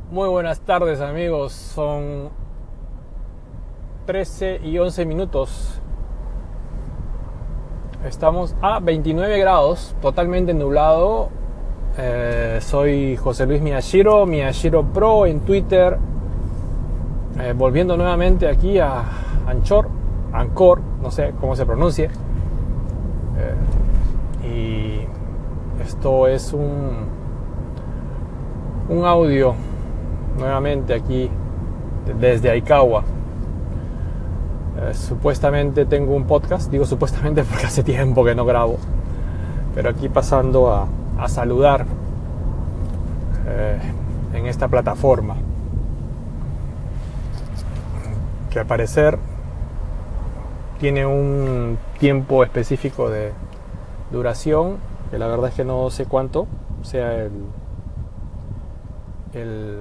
Muy buenas tardes, amigos, son 13 y 11 minutos. Estamos a 29 grados, totalmente nublado. Soy José Luis Miyashiro Pro en Twitter. Volviendo nuevamente aquí a Anchor, no sé cómo se pronuncie. Y esto es un audio nuevamente aquí desde Aikawa. Supuestamente tengo un podcast, digo supuestamente porque hace tiempo que no grabo, pero aquí pasando a saludar en esta plataforma que al parecer tiene un tiempo específico de duración, que la verdad es que no sé cuánto sea el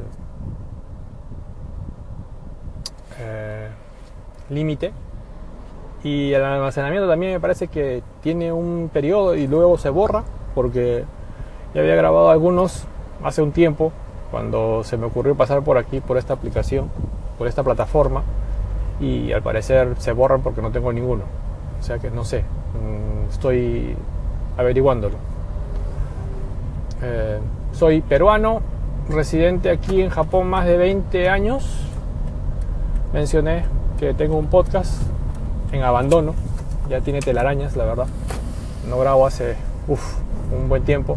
límite, y el almacenamiento también me parece que tiene un periodo y luego se borra, porque ya había grabado algunos hace un tiempo cuando se me ocurrió pasar por aquí, por esta aplicación, por esta plataforma, y al parecer se borran porque no tengo ninguno, o sea que no sé, estoy averiguándolo. Soy peruano, residente aquí en Japón más de 20 años. Mencioné que tengo un podcast en abandono, ya tiene telarañas, la verdad. No grabo hace un buen tiempo,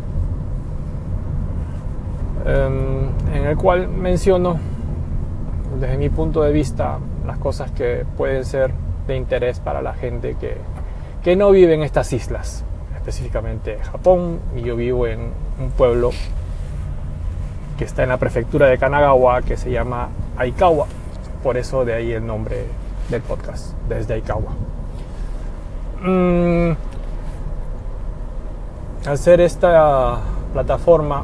en el cual menciono desde mi punto de vista las cosas que pueden ser de interés para la gente que no vive en estas islas, específicamente Japón, y yo vivo en un pueblo que está en la prefectura de Kanagawa, que se llama Aikawa. Por eso de ahí el nombre del podcast, desde Aikawa. Al ser esta plataforma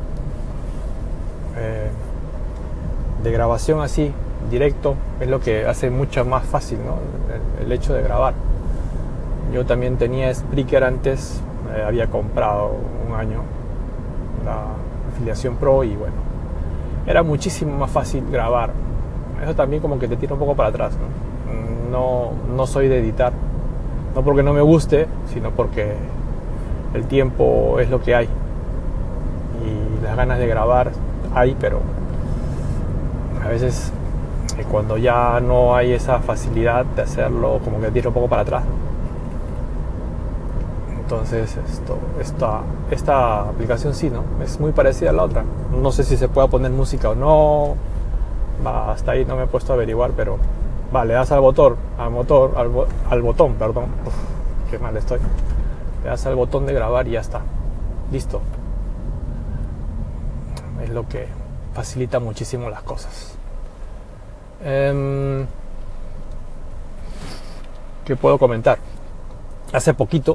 de grabación así, directo, es lo que hace mucho más fácil, ¿no? El hecho de grabar. Yo también tenía Spreaker antes, había comprado un año la afiliación Pro y bueno, era muchísimo más fácil grabar. Eso también como que te tira un poco para atrás, ¿no? No soy de editar, no porque no me guste, sino porque el tiempo es lo que hay y las ganas de grabar hay, pero a veces cuando ya no hay esa facilidad de hacerlo, como que te tira un poco para atrás. Entonces esta aplicación sí, ¿no? Es muy parecida a la otra. No sé si se puede poner música o no. Hasta ahí no me he puesto a averiguar, pero le das al botón, perdón. Qué mal estoy. Le das al botón de grabar y ya está. Listo. Es lo que facilita muchísimo las cosas. ¿Qué puedo comentar? Hace poquito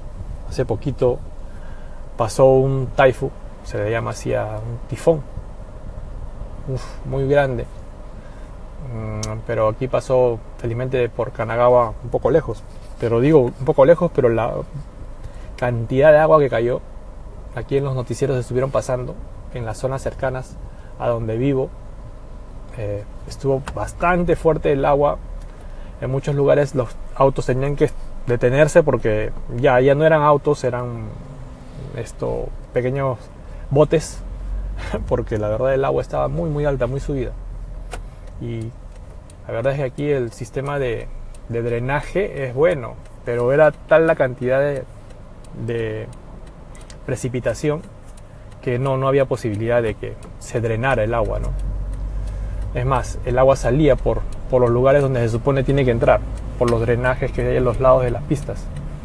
pasó un taifu, se le llama así a un tifón, muy grande, pero aquí pasó felizmente por Kanagawa, un poco lejos, pero digo un poco lejos, pero la cantidad de agua que cayó, aquí en los noticieros estuvieron pasando en las zonas cercanas a donde vivo, estuvo bastante fuerte el agua. En muchos lugares los autos tenían que detenerse porque ya no eran autos, eran pequeños botes, porque la verdad el agua estaba muy alta, muy subida. Y la verdad es que aquí el sistema de drenaje es bueno, pero era tal la cantidad de precipitación que no había posibilidad de que se drenara el agua, ¿no? Es más, el agua salía por los lugares donde se supone tiene que entrar, por los drenajes que hay a los lados de las pistas.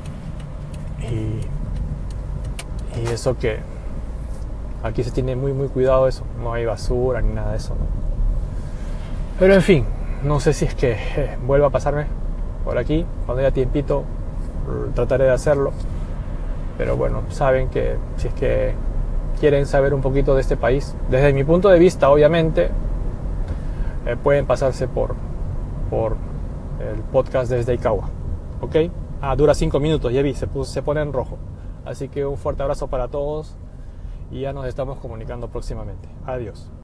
Y eso que aquí se tiene muy cuidado eso, no hay basura ni nada de eso, ¿no? Pero en fin, no sé si es que vuelva a pasarme por aquí, cuando haya tiempito trataré de hacerlo. Pero bueno, saben que si es que quieren saber un poquito de este país, desde mi punto de vista obviamente, pueden pasarse por el podcast desde Aikawa, ¿ok? Dura 5 minutos, ya vi, se pone en rojo. Así que un fuerte abrazo para todos y ya nos estamos comunicando próximamente. Adiós.